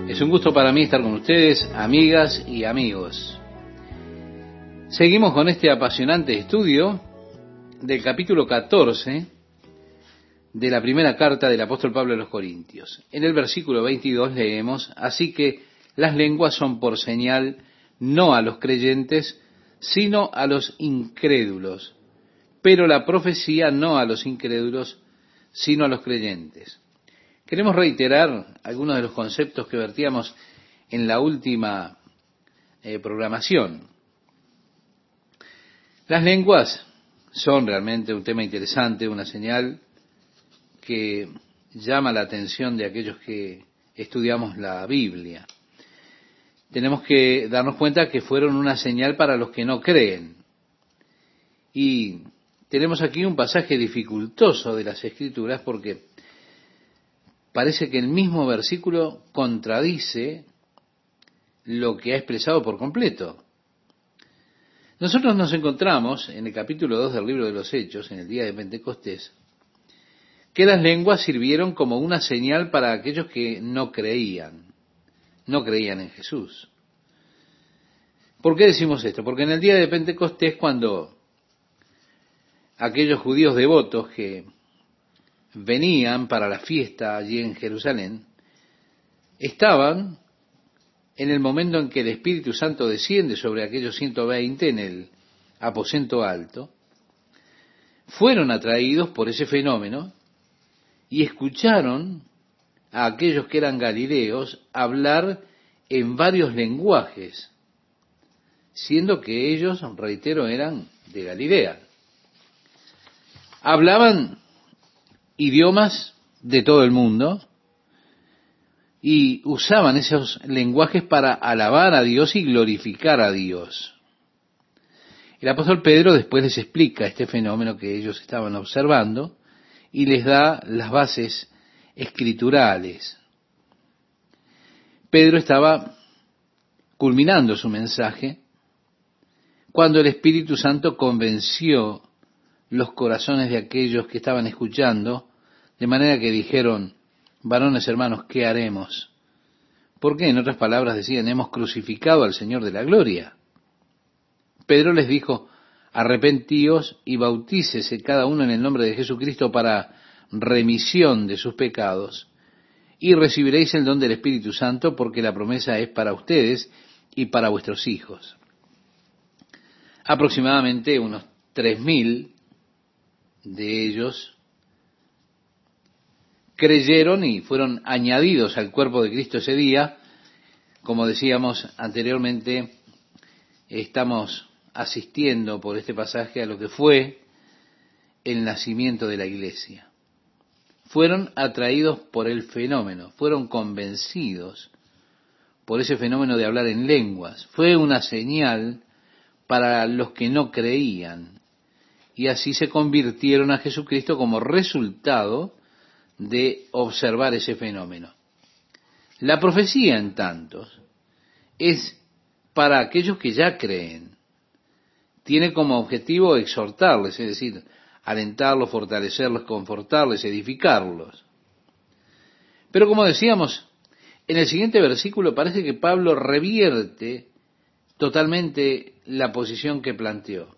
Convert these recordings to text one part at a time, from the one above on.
Es un gusto para mí estar con ustedes, amigas y amigos. Seguimos con este apasionante estudio del capítulo 14 de la primera carta del apóstol Pablo a los Corintios. En el versículo 22 leemos: así que las lenguas son por señal no a los creyentes, sino a los incrédulos, pero la profecía no a los incrédulos, sino a los creyentes. Queremos reiterar algunos de los conceptos que vertíamos en la última programación. Las lenguas son realmente un tema interesante, una señal que llama la atención de aquellos que estudiamos la Biblia. Tenemos que darnos cuenta que fueron una señal para los que no creen. Y tenemos aquí un pasaje dificultoso de las Escrituras porque parece que el mismo versículo contradice lo que ha expresado por completo. Nosotros nos encontramos en el capítulo 2 del libro de los Hechos, en el día de Pentecostés, que las lenguas sirvieron como una señal para aquellos que no creían en Jesús. ¿Por qué decimos esto? Porque en el día de Pentecostés, cuando aquellos judíos devotos que venían para la fiesta allí en Jerusalén, estaban en el momento en que el Espíritu Santo desciende sobre aquellos 120 en el aposento alto, fueron atraídos por ese fenómeno y escucharon a aquellos que eran galileos hablar en varios lenguajes, siendo que ellos, reitero, eran de Galilea. Hablaban idiomas de todo el mundo y usaban esos lenguajes para alabar a Dios y glorificar a Dios. El apóstol Pedro después les explica este fenómeno que ellos estaban observando y les da las bases escriturales. Pedro estaba culminando su mensaje cuando el Espíritu Santo convenció los corazones de aquellos que estaban escuchando, de manera que dijeron: varones hermanos, ¿qué haremos? Porque en otras palabras decían: hemos crucificado al Señor de la gloria. Pedro les dijo: arrepentíos y bautícese cada uno en el nombre de Jesucristo para remisión de sus pecados, y recibiréis el don del Espíritu Santo, porque la promesa es para ustedes y para vuestros hijos. Aproximadamente unos 3,000 de ellos creyeron y fueron añadidos al cuerpo de Cristo ese día. Como decíamos anteriormente, estamos asistiendo por este pasaje a lo que fue el nacimiento de la iglesia. Fueron atraídos por el fenómeno, fueron convencidos por ese fenómeno de hablar en lenguas. Fue una señal para los que no creían, y así se convirtieron a Jesucristo como resultado de observar ese fenómeno. La profecía, en tanto, es para aquellos que ya creen. Tiene como objetivo exhortarles, es decir, alentarlos, fortalecerlos, confortarles, edificarlos. Pero como decíamos, en el siguiente versículo parece que Pablo revierte totalmente la posición que planteó.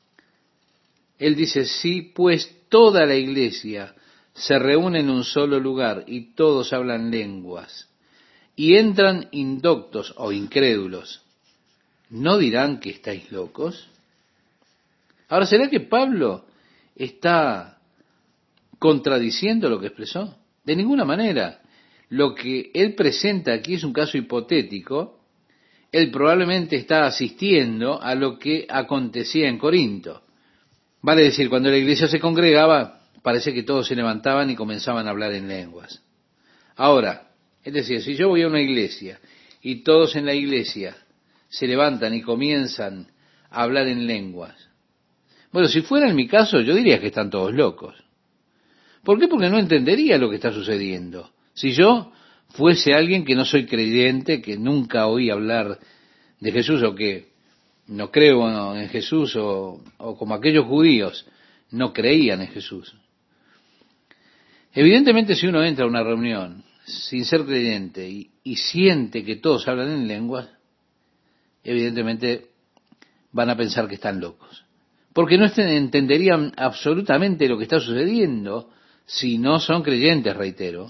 Él dice: sí, pues toda la iglesia se reúne en un solo lugar y todos hablan lenguas, y entran indoctos o incrédulos, ¿no dirán que estáis locos? Ahora, ¿será que Pablo está contradiciendo lo que expresó? De ninguna manera. Lo que él presenta aquí es un caso hipotético. Él probablemente está asistiendo a lo que acontecía en Corinto. Vale decir, cuando la iglesia se congregaba, parece que todos se levantaban y comenzaban a hablar en lenguas. Ahora, es decir, si yo voy a una iglesia y todos en la iglesia se levantan y comienzan a hablar en lenguas, bueno, si fuera en mi caso, yo diría que están todos locos. ¿Por qué? Porque no entendería lo que está sucediendo. Si yo fuese alguien que no soy creyente, que nunca oí hablar de Jesús, o que no creo en Jesús, o como aquellos judíos no creían en Jesús. Evidentemente, si uno entra a una reunión, sin ser creyente y siente que todos hablan en lenguas, evidentemente van a pensar que están locos. Porque no entenderían absolutamente lo que está sucediendo si no son creyentes, reitero.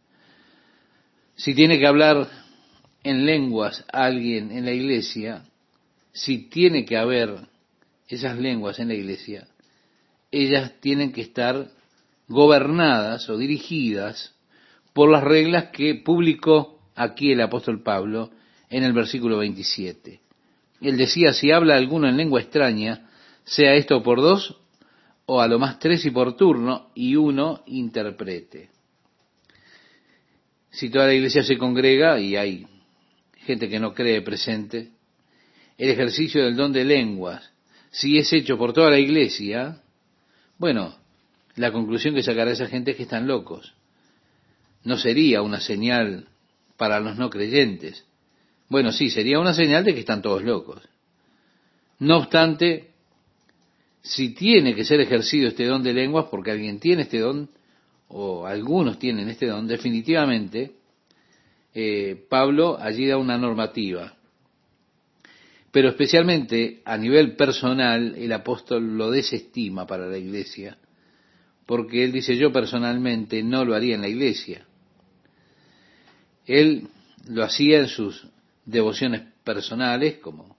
Si tiene que hablar en lenguas a alguien en la iglesia, si tiene que haber esas lenguas en la iglesia, ellas tienen que estar gobernadas o dirigidas por las reglas que publicó aquí el apóstol Pablo en el versículo 27. Él decía, si habla alguno en lengua extraña, sea esto por dos, o a lo más tres y por turno, y uno interprete. Si toda la iglesia se congrega, y hay gente que no cree presente, el ejercicio del don de lenguas, si es hecho por toda la iglesia, bueno, la conclusión que sacará esa gente es que están locos. No sería una señal para los no creyentes. Bueno, sí, sería una señal de que están todos locos. No obstante, si tiene que ser ejercido este don de lenguas, porque alguien tiene este don, o algunos tienen este don, definitivamente, Pablo allí da una normativa. Pero especialmente a nivel personal, el apóstol lo desestima para la iglesia, porque él dice, yo personalmente no lo haría en la iglesia. Él lo hacía en sus devociones personales, como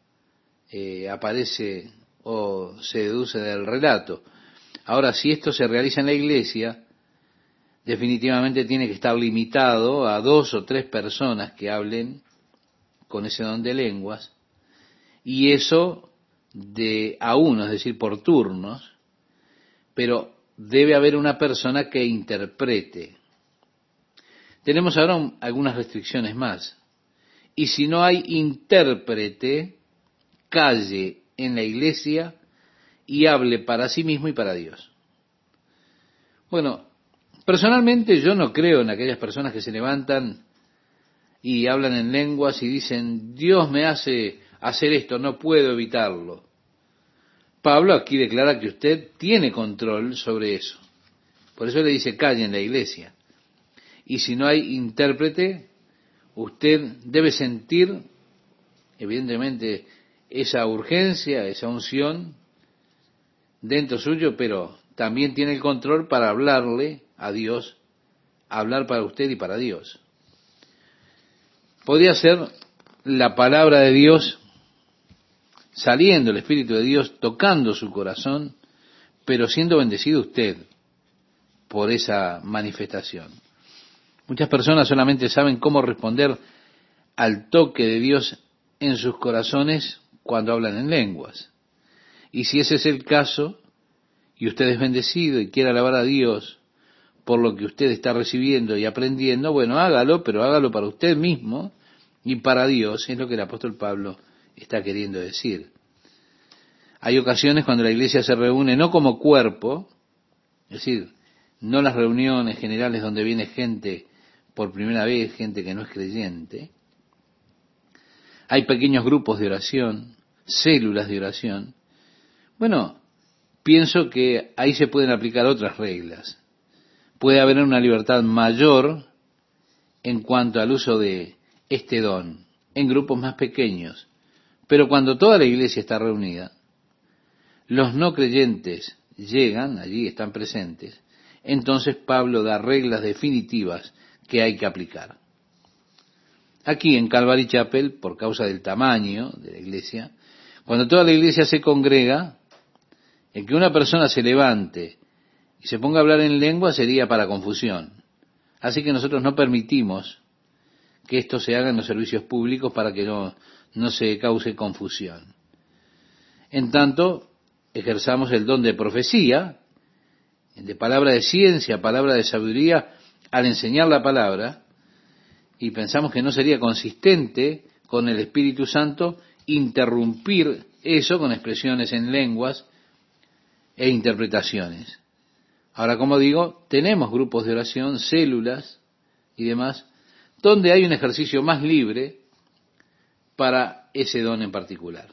aparece o se deduce del relato. Ahora, si esto se realiza en la iglesia, definitivamente tiene que estar limitado a 2 o 3 personas que hablen con ese don de lenguas, y eso de a uno, es decir, por turnos, pero debe haber una persona que interprete. Tenemos ahora algunas restricciones más. Y si no hay intérprete, calle en la iglesia y hable para sí mismo y para Dios. Bueno, personalmente yo no creo en aquellas personas que se levantan y hablan en lenguas y dicen, Dios me hace hacer esto, no puedo evitarlo. Pablo aquí declara que usted tiene control sobre eso. Por eso le dice, calle en la iglesia. Y si no hay intérprete, usted debe sentir, evidentemente, esa urgencia, esa unción dentro suyo, pero también tiene el control para hablarle a Dios, hablar para usted y para Dios. Podría ser la palabra de Dios saliendo, el Espíritu de Dios tocando su corazón, pero siendo bendecido usted por esa manifestación. Muchas personas solamente saben cómo responder al toque de Dios en sus corazones cuando hablan en lenguas. Y si ese es el caso, y usted es bendecido y quiere alabar a Dios por lo que usted está recibiendo y aprendiendo, bueno, hágalo, pero hágalo para usted mismo y para Dios, es lo que el apóstol Pablo está queriendo decir. Hay ocasiones cuando la iglesia se reúne no como cuerpo, es decir, no las reuniones generales donde viene gente por primera vez, gente que no es creyente. Hay pequeños grupos de oración, células de oración. Bueno, pienso que ahí se pueden aplicar otras reglas. Puede haber una libertad mayor en cuanto al uso de este don, en grupos más pequeños. Pero cuando toda la iglesia está reunida, los no creyentes llegan, allí están presentes, entonces Pablo da reglas definitivas que hay que aplicar. Aquí en Calvary Chapel, por causa del tamaño de la iglesia, cuando toda la iglesia se congrega, el que una persona se levante y se ponga a hablar en lengua sería para confusión. Así que nosotros no permitimos que esto se haga en los servicios públicos para que no se cause confusión. En tanto, ejerzamos el don de profecía, de palabra de ciencia, palabra de sabiduría, al enseñar la palabra, y pensamos que no sería consistente con el Espíritu Santo interrumpir eso con expresiones en lenguas e interpretaciones. Ahora, como digo, tenemos grupos de oración, células y demás, donde hay un ejercicio más libre para ese don en particular.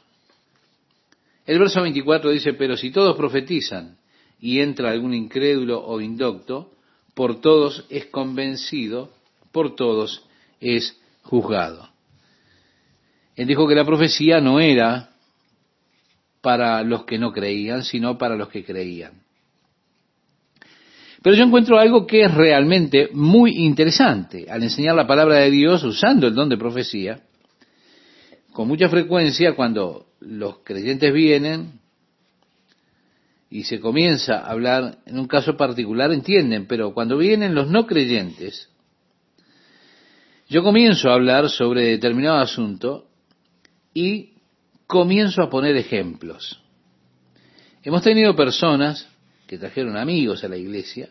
El verso 24 dice, pero si todos profetizan y entra algún incrédulo o indocto, por todos es convencido por todos es juzgado. Él dijo que la profecía no era para los que no creían, sino para los que creían. Pero yo encuentro algo que es realmente muy interesante. Al enseñar la palabra de Dios usando el don de profecía, con mucha frecuencia cuando los creyentes vienen y se comienza a hablar en un caso particular, entienden, pero cuando vienen los no creyentes, yo comienzo a hablar sobre determinado asunto y comienzo a poner ejemplos. Hemos tenido personas que trajeron amigos a la iglesia.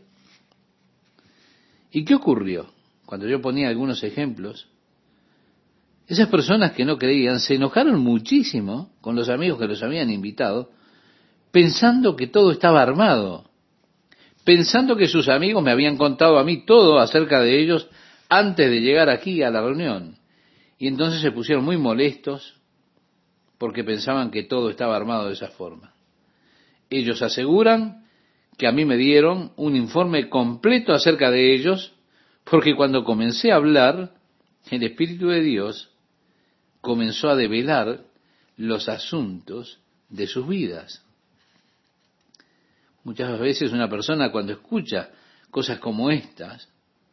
¿Y qué ocurrió? Cuando yo ponía algunos ejemplos, esas personas que no creían se enojaron muchísimo con los amigos que los habían invitado, pensando que todo estaba armado, pensando que sus amigos me habían contado a mí todo acerca de ellos antes de llegar aquí a la reunión. Y entonces se pusieron muy molestos porque pensaban que todo estaba armado de esa forma. Ellos aseguran que a mí me dieron un informe completo acerca de ellos, porque cuando comencé a hablar, el Espíritu de Dios comenzó a develar los asuntos de sus vidas. Muchas veces una persona cuando escucha cosas como estas,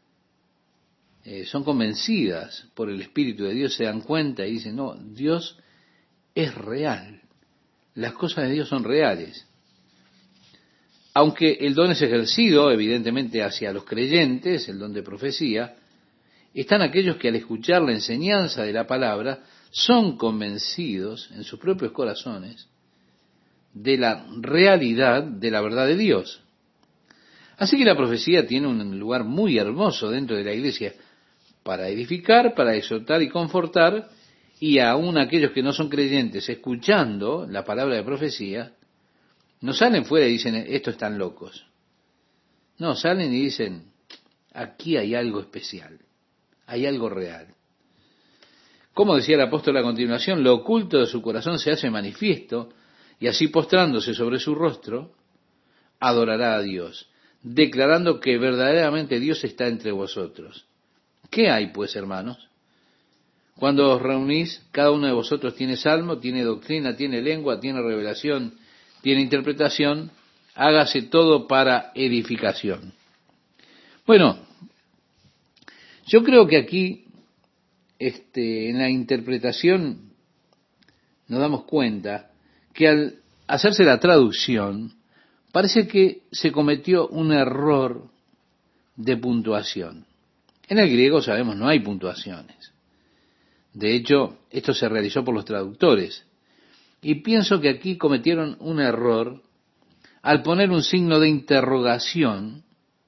son convencidas por el Espíritu de Dios, se dan cuenta y dicen, no, Dios es real, las cosas de Dios son reales. Aunque el don es ejercido, evidentemente, hacia los creyentes, el don de profecía, están aquellos que al escuchar la enseñanza de la palabra son convencidos en sus propios corazones de la realidad de la verdad de Dios. Así que la profecía tiene un lugar muy hermoso dentro de la iglesia para edificar, para exhortar y confortar, y aún aquellos que no son creyentes, escuchando la palabra de profecía, no salen fuera y dicen, estos están locos. No, salen y dicen, aquí hay algo especial, hay algo real. Como decía el apóstol a continuación, lo oculto de su corazón se hace manifiesto, y así postrándose sobre su rostro, adorará a Dios, declarando que verdaderamente Dios está entre vosotros. ¿Qué hay, pues, hermanos? Cuando os reunís, cada uno de vosotros tiene salmo, tiene doctrina, tiene lengua, tiene revelación, tiene interpretación, hágase todo para edificación. Bueno, yo creo que aquí, en la interpretación, nos damos cuenta que al hacerse la traducción, parece que se cometió un error de puntuación. En el griego, sabemos, no hay puntuaciones. De hecho, esto se realizó por los traductores. Y pienso que aquí cometieron un error al poner un signo de interrogación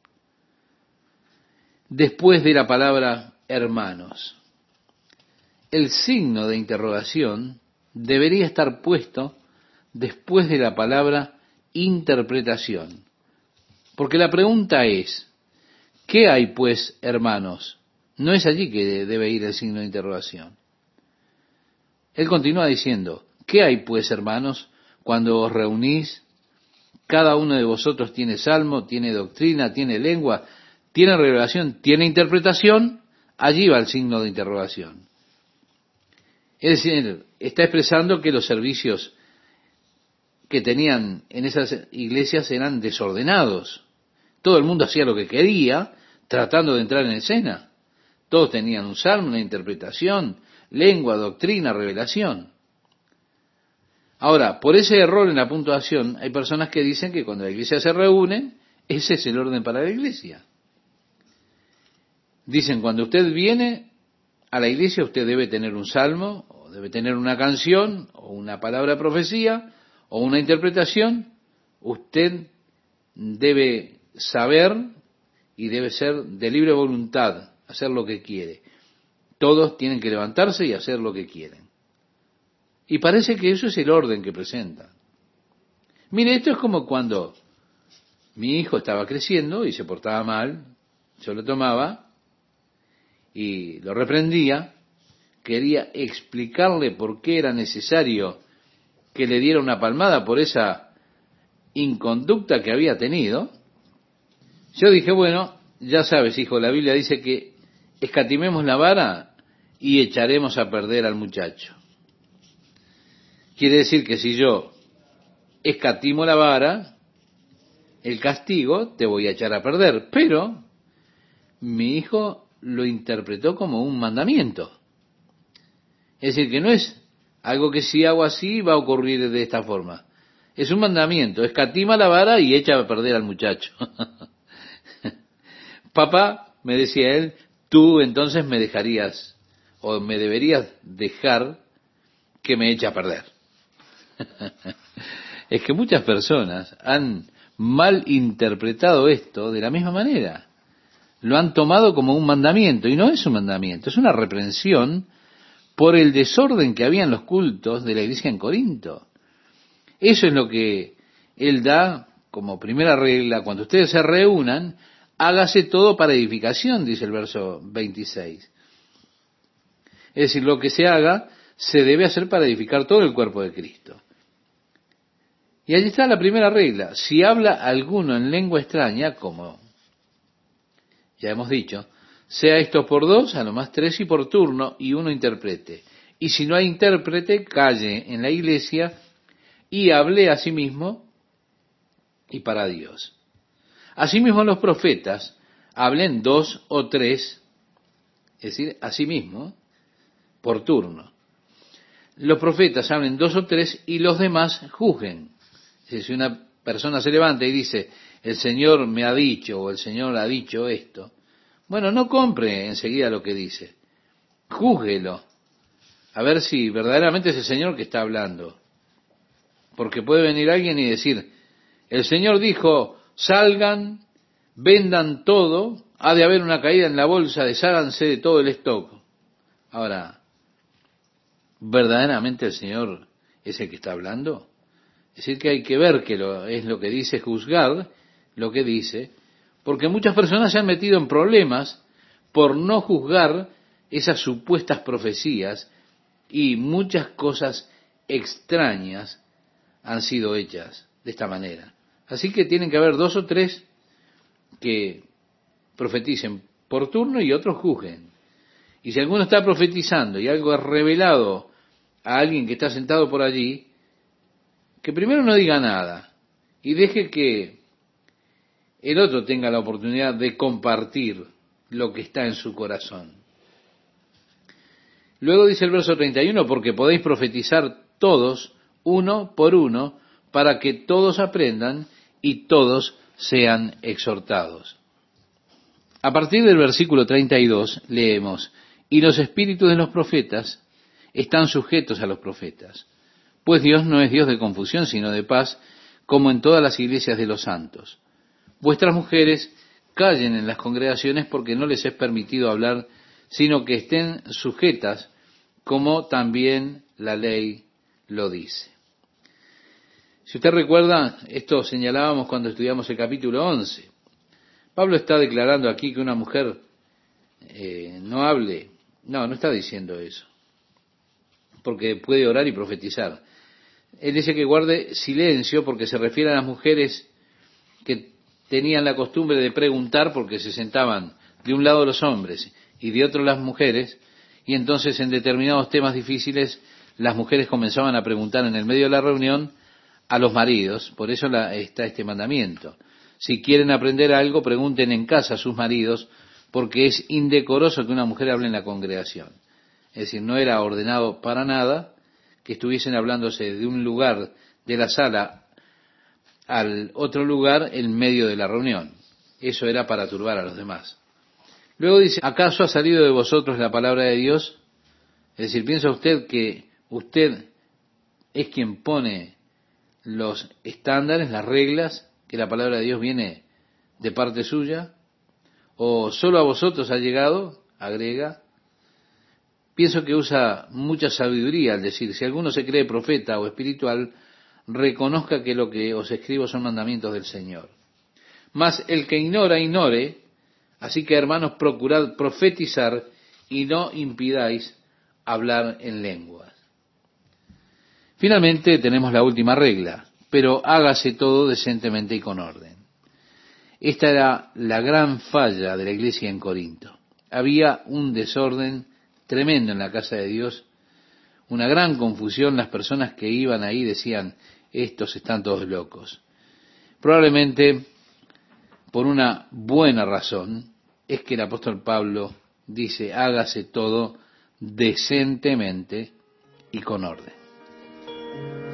después de la palabra hermanos. El signo de interrogación debería estar puesto después de la palabra interpretación. Porque la pregunta es, ¿qué hay pues, hermanos? No es allí que debe ir el signo de interrogación. Él continúa diciendo, ¿qué hay pues, hermanos, cuando os reunís? Cada uno de vosotros tiene salmo, tiene doctrina, tiene lengua, tiene revelación, tiene interpretación. Allí va el signo de interrogación. Es decir, está expresando que los servicios que tenían en esas iglesias eran desordenados. Todo el mundo hacía lo que quería, tratando de entrar en escena. Todos tenían un salmo, una interpretación, lengua, doctrina, revelación. Ahora, por ese error en la puntuación, hay personas que dicen que cuando la iglesia se reúne, ese es el orden para la iglesia. Dicen, cuando usted viene a la iglesia, usted debe tener un salmo, o debe tener una canción, o una palabra de profecía, o una interpretación. Usted debe saber y debe ser de libre voluntad, hacer lo que quiere. Todos tienen que levantarse y hacer lo que quieren. Y parece que eso es el orden que presentan. Mire, esto es como cuando mi hijo estaba creciendo y se portaba mal, yo lo tomaba y lo reprendía, quería explicarle por qué era necesario que le diera una palmada por esa inconducta que había tenido. Yo dije, bueno, ya sabes, hijo, la Biblia dice que escatimemos la vara y echaremos a perder al muchacho. Quiere decir que si yo escatimo la vara, el castigo te voy a echar a perder. Pero mi hijo lo interpretó como un mandamiento. Es decir, que no es algo que si hago así va a ocurrir de esta forma. Es un mandamiento. Escatima la vara y echa a perder al muchacho. Papá, me decía él, tú entonces me dejarías o me deberías dejar que me eche a perder. Es que muchas personas han mal interpretado esto de la misma manera. Lo han tomado como un mandamiento, y no es un mandamiento, es una reprensión por el desorden que había en los cultos de la iglesia en Corinto. Eso es lo que él da como primera regla: cuando ustedes se reúnan, hágase todo para edificación, dice el verso 26. Es decir, lo que se haga se debe hacer para edificar todo el cuerpo de Cristo. Y allí está la primera regla: si habla alguno en lengua extraña, como ya hemos dicho, sea esto por dos, a lo más tres, y por turno, y uno interprete. Y si no hay intérprete, calle en la iglesia y hable a sí mismo y para Dios. Asimismo los profetas hablen dos o tres, es decir, a sí mismo, por turno. Los profetas hablen dos o tres y los demás juzguen. Si una persona se levanta y dice, el Señor me ha dicho, o el Señor ha dicho esto, bueno, no compre enseguida lo que dice. Júzguelo, a ver si verdaderamente es el Señor que está hablando. Porque puede venir alguien y decir, el Señor dijo, salgan, vendan todo, ha de haber una caída en la bolsa, desháganse de todo el stock. Ahora, ¿verdaderamente el Señor es el que está hablando? Es decir, que hay que ver que es lo que dice, juzgar lo que dice, porque muchas personas se han metido en problemas por no juzgar esas supuestas profecías, y muchas cosas extrañas han sido hechas de esta manera. Así que tienen que haber dos o tres que profeticen por turno y otros juzguen. Y si alguno está profetizando y algo es revelado a alguien que está sentado por allí, que primero no diga nada y deje que el otro tenga la oportunidad de compartir lo que está en su corazón. Luego dice el verso 31, porque podéis profetizar todos, uno por uno, para que todos aprendan y todos sean exhortados. A partir del versículo 32 leemos, y los espíritus de los profetas están sujetos a los profetas, pues Dios no es Dios de confusión, sino de paz, como en todas las iglesias de los santos. Vuestras mujeres callen en las congregaciones, porque no les es permitido hablar, sino que estén sujetas, como también la ley lo dice. Si usted recuerda, esto señalábamos cuando estudiamos el capítulo 11. Pablo está declarando aquí que una mujer no hable. No está diciendo eso, porque puede orar y profetizar. Él dice que guarde silencio, porque se refiere a las mujeres que tenían la costumbre de preguntar, porque se sentaban de un lado los hombres y de otro las mujeres, y entonces en determinados temas difíciles las mujeres comenzaban a preguntar en el medio de la reunión a los maridos. Por eso está este mandamiento: si quieren aprender algo, pregunten en casa a sus maridos, porque es indecoroso que una mujer hable en la congregación. Es decir, no era ordenado para nada que estuviesen hablándose de un lugar de la sala al otro lugar en medio de la reunión. Eso era para turbar a los demás. Luego dice, ¿acaso ha salido de vosotros la palabra de Dios? Es decir, ¿piensa usted que usted es quien pone los estándares, las reglas, que la palabra de Dios viene de parte suya? ¿O solo a vosotros ha llegado? Agrega. Pienso que usa mucha sabiduría al decir, si alguno se cree profeta o espiritual, reconozca que lo que os escribo son mandamientos del Señor. Mas el que ignora, ignore. Así que, hermanos, procurad profetizar y no impidáis hablar en lenguas. Finalmente tenemos la última regla, pero hágase todo decentemente y con orden. Esta era la gran falla de la iglesia en Corinto. había un desorden tremendo en la casa de Dios, una gran confusión. Las personas que iban ahí decían, estos están todos locos. Probablemente por una buena razón es que el apóstol Pablo dice, hágase todo decentemente y con orden.